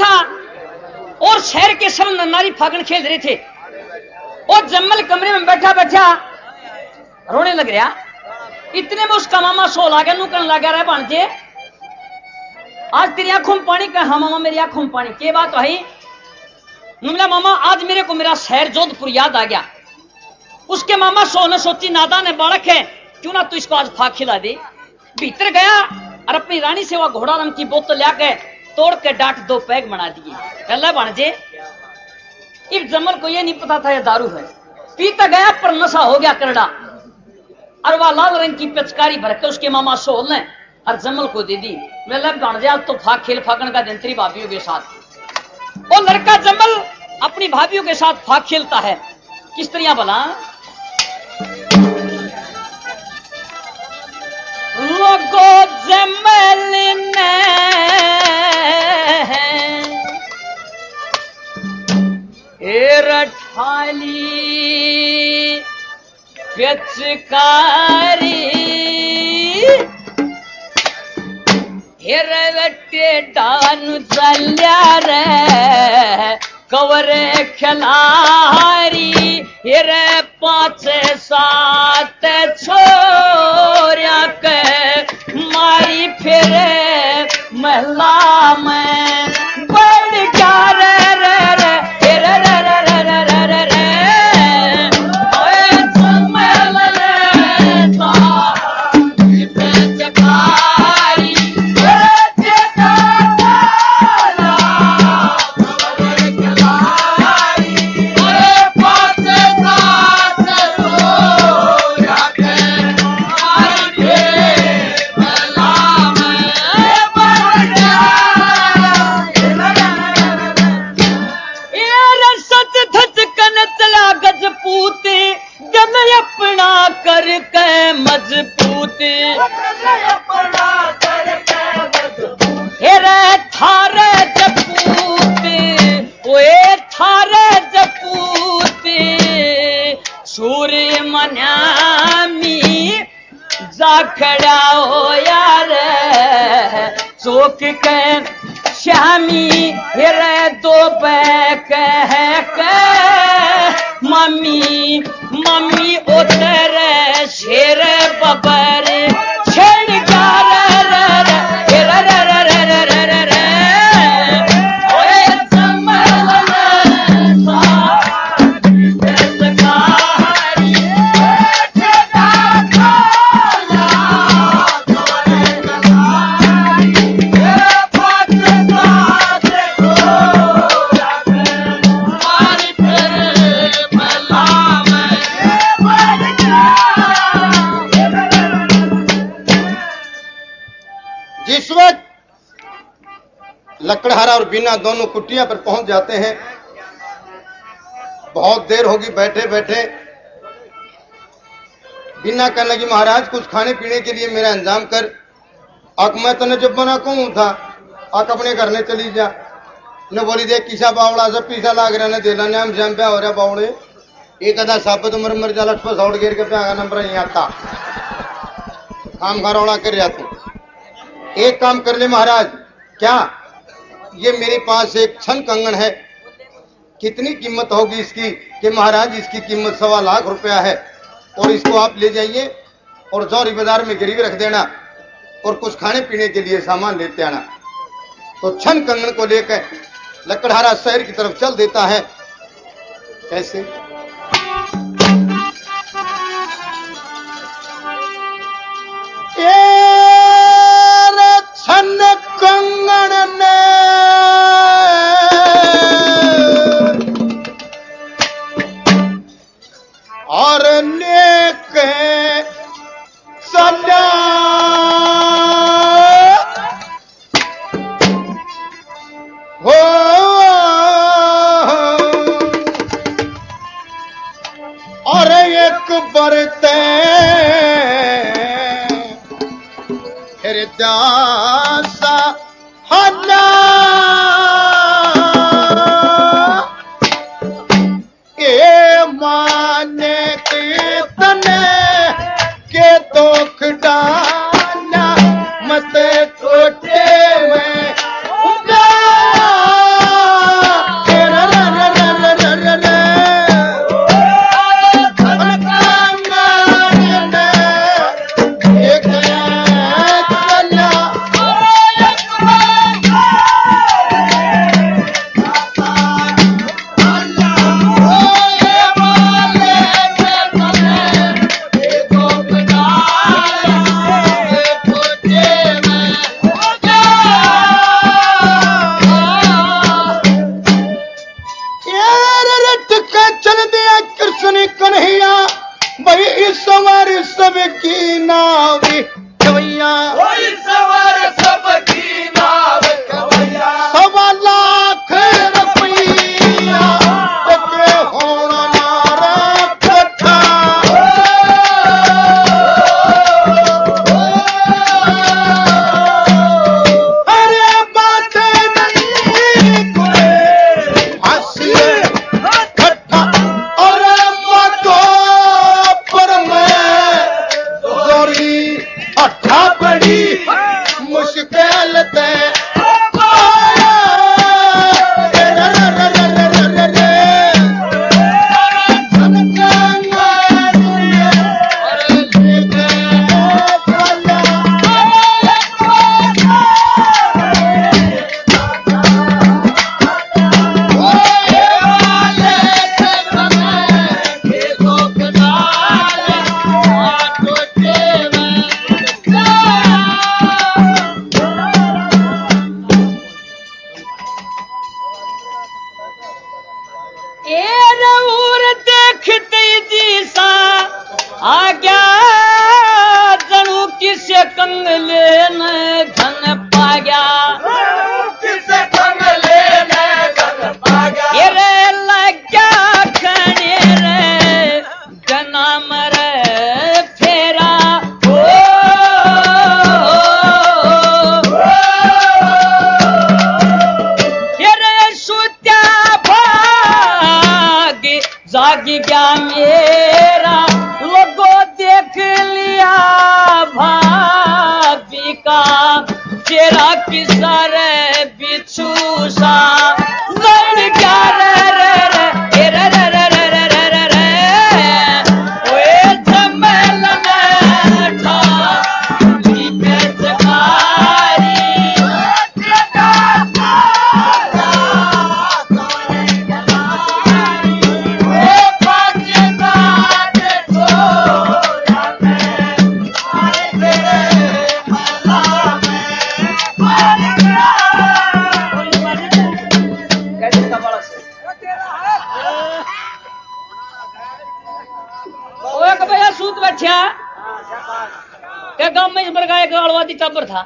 था और शहर के सब नारी फागण खेल रहे थे। और जम्मल कमरे में बैठा बैठा रोने लग रहा। इतने में उसका मामा सो लागे नू करने लगा रहा भांजे आज तेरी आंखों में पानी। हाँ मामा मेरी आंखों में पानी। क्या बात है? बोला मामा आज मेरे को मेरा शहर जोधपुर याद आ गया। उसके मामा सो ने सोची नादान है बालक है क्यों ना तू इसको आज फाग खिला दे। भीतर गया और अपनी रानी से वह घोड़ा रंग की बोतल लाके तोड़ के डांट 2 पैग बना दिए। कहला भांजे इस जमल को यह नहीं पता था यह दारू है। पीता गया पर नशा हो गया करड़ा और वह लाल रंग की पिचकारी भरकर उसके मामा सोल ने और जमल को दे दी। भांजे तो फाग खेल फागण का दिन तेरी भाभीियों के साथ। और लड़का जमल अपनी भाभीियों के साथ फाग खेलता है। किस तरह भला? लोगो जमल ने रठाली पिचकारी हेरटे डानु चल्या रे कवरे खिलारी हेरे 5-7 छोरिया के मारी फिरे महला में बड़ क्या रे रे रे रे रे रे रे रे रे रे खड़ा हो यार चौक के श्यामी हेरे 2 बैक है के मम्मी मम्मी उतर शेर बबर छेड़ गार लकड़हारा और बीना दोनों कुटिया पर पहुंच जाते हैं। बहुत देर होगी बैठे बैठे। बीना कहने लगी महाराज कुछ खाने पीने के लिए मेरा इंतजाम कर। आक मैं तने जब बना कहूं था आक अपने घर ने चली जा। ने बोली देख किसा बावड़ा सब पीछा लाग रहा ने देला ने हम जम पे हो रहा बावड़े एक आधा साबत मर जाला पर सौड़ गिर के पे नंबर नहीं आता काम घरौड़ा कर रहा तू। एक काम कर ले महाराज। क्या? ये मेरे पास एक छन कंगन है। कितनी कीमत होगी इसकी? कि महाराज इसकी कीमत 1.25 लाख रुपया है और इसको आप ले जाइए और जौहरी बाजार में गिरवी रख देना और कुछ खाने पीने के लिए सामान लेते आना। तो छन कंगन को लेकर लकड़हारा शहर की तरफ चल देता है। कैसे? छन कंगन ने और नेक सजा हो और एक बरते दासा हल्ला ए माने तने के दुख डाना मत कोटे में उदार रऊर देखते जी सा आ गया जनू किसे कंगले न धन पा गया किसे कंगले ने धन पा गया ये रे लग गया खने रे जन्म रे फेरा ये रे सुत्या भाग जाग गया मेरा लोगों देख लिया भाभी का तेरा किस्सा रे बिच्छू सा लड़ गया रे रे रे रे रे रे रे रे रे रे ओए जमल में था की बेचकारी कैसे कपाल से ओए के भैया सूत बैठा के गांव में इस प्रकार एक अड़वादी टब्बर था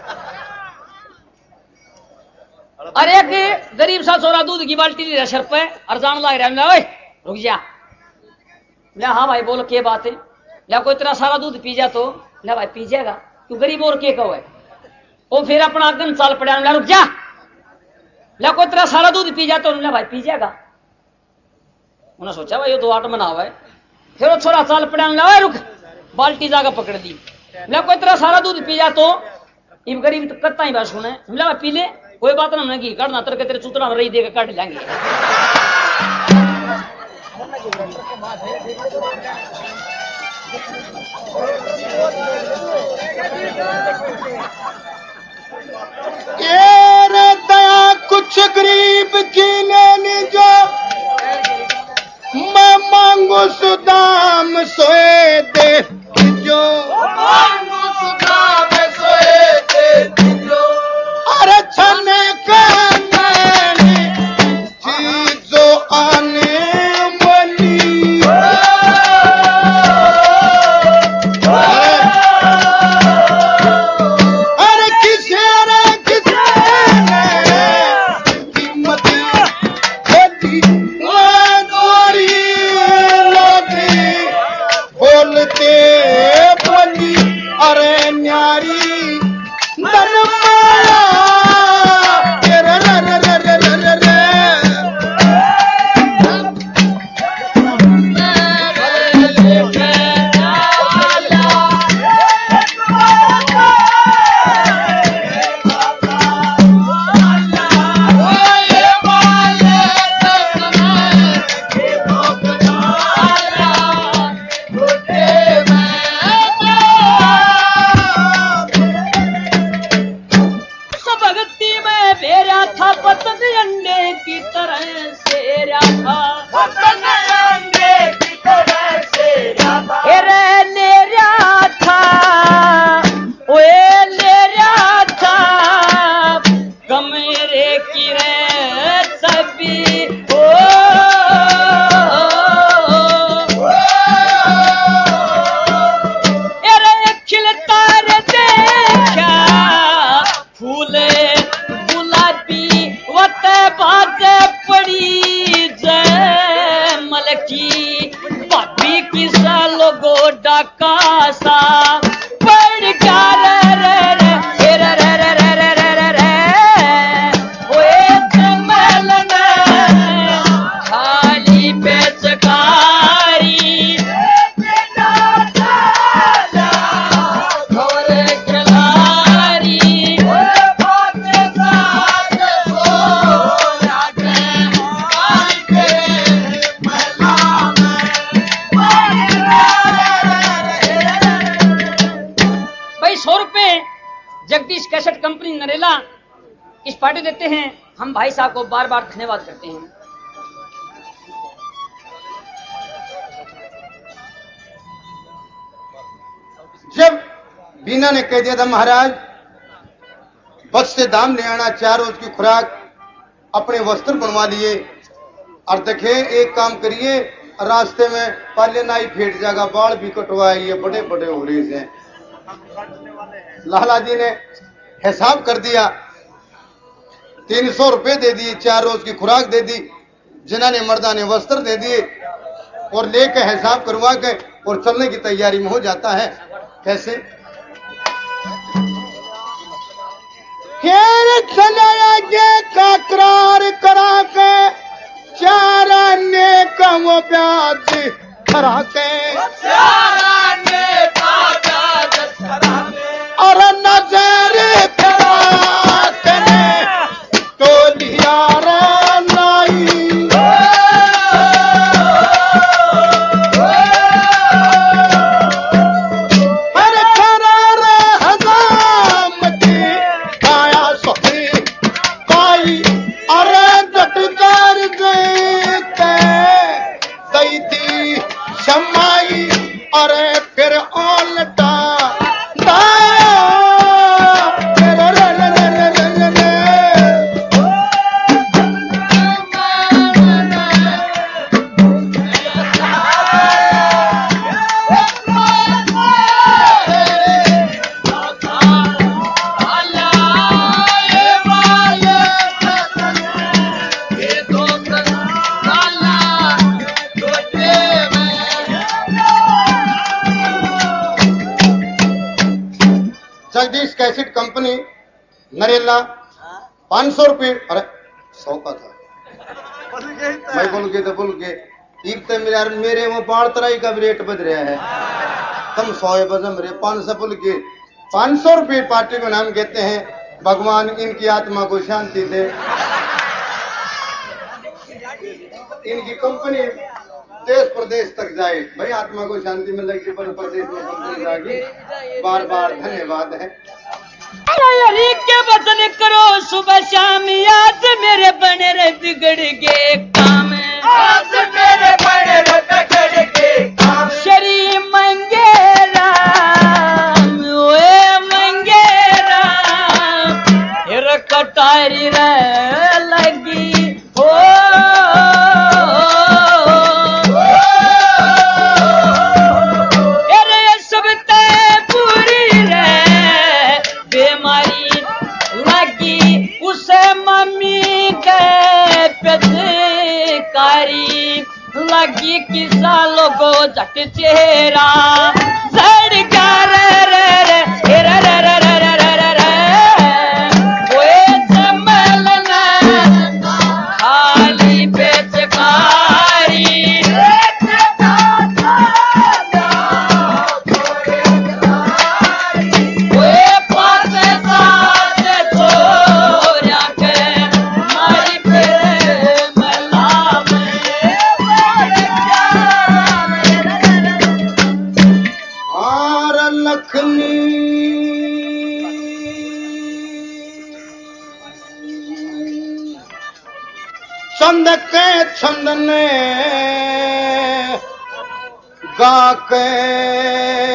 और एक गरीब सा छोरा दूध की बाल्टी ले सर पे और जान लग रहा है रुक जा ले हाँ भाई बोलो क्या बात है या कोई इतना सारा दूध पी जा तो ले भाई पी जाएगा तू गरीब और के कहो है वो फिर अपना गन चाल पड़ा रुक जा ले कोई इतना सारा दूध पी जा तो ले भाई पी जाएगा उन्होंने सोचा भाई ये तो आठ मना हुआ है फिर वो छोरा चाल पड़ा ले रुक बाल्टी जाकर पकड़ दी ले कोई इतना सारा दूध पी जा तो इब गरीब तो करता ही बात सुने ले भाई पी ले कोई बात ना हमने की काटना तर के तेरे चूतरा में रही देकर काट लेंगे ये रे दया कुछ गरीब की लेनी जो मैं मांगू सुदाम सोए दे जो मांगू सुधा में सोए दे जो अरे छने काने चीजों आने वाली अरे किसे ने कीमत खोदी मैं दोरी लोगी बोलते बोली अरे न्यारी दरबारा रे रे रे रे रे रे रे सब भक्ति में फेरा था पतंग अंडे की तरह सेरा था एरे लेरा था ओए लेरा था कमरे की रे सभी ओ एरे खिलता रे देखा फूले गुलाबी वत बात पड़ी जय मलकी भाभी की सालो गोडा कासा पड़ गया रे रे रे रे रे रे रे रे रे रे रे ओए जमल में खाली बेचकारी और खिलाड़ी भाई 100 रुपए जगदीश कैसेट कंपनी नरेला इस पार्टी देते हैं। हम भाई साहब को बार बार धन्यवाद करते हैं। जब बीना ने कह दिया था महाराज बस से दाम ले आना 4 रोज की खुराक अपने वस्त्र बनवा लिए और देखे एक काम करिए, रास्ते में पहले नाई फेट जाएगा, बाल भी कटवाए, ये बड़े बड़े हो रहे हैं। लाला जी ने हिसाब कर दिया, 300 रुपए दे दिए, 4 रोज की खुराक दे दी, जिन्होंने मर्दा ने वस्त्र दे दिए और लेके हिसाब करवा के और चलने की तैयारी में हो जाता है। कैसे खेल चलाया ये काकरार करा के, 4 आने का वो प्याज करा के, और नजर फिरा के तो लिया रे नाई, हर करार हजाम की काया सोई काई, अरे जटदार गई थी शमाई, अरे फिर ओलटा जगदीश कैसेट कंपनी नरेला 500 रुपये, अरे 100 का था, मैं बोल के एक तो मेरे वो 12 तराई का रेट बज रहा है, तुम 100 बजम रहे, 500 बोल के 500 रुपये पार्टी को नाम कहते हैं। भगवान इनकी आत्मा को शांति दे, इनकी कंपनी देश प्रदेश तक जाए, भाई आत्मा को शांति मिलेगी, पर प्रदेश में कंपनी जाएगी। बार बार धन्यवाद है। हरी के वतन करो सुबह शाम, आज मेरे बने रे बिगड़ के काम, आज मेरे बड़े बिगड़ के काम, शरी मंगे राम ओए मंगे राम, हिर कटारी रे लगी हो, अरे सब ते पूरी रे बीमारी लगी, उसे मम्मी के पेटकारी लगी, किसा लोगो जट चेहरा सड़ गया रे रे रे रे रे रे रे रे रे रे रे, ओए जमल ने खाली बेचकारी, ओए पास साथ छोरा के मारी फिर मला और लखनी चंद के छंद ने गा के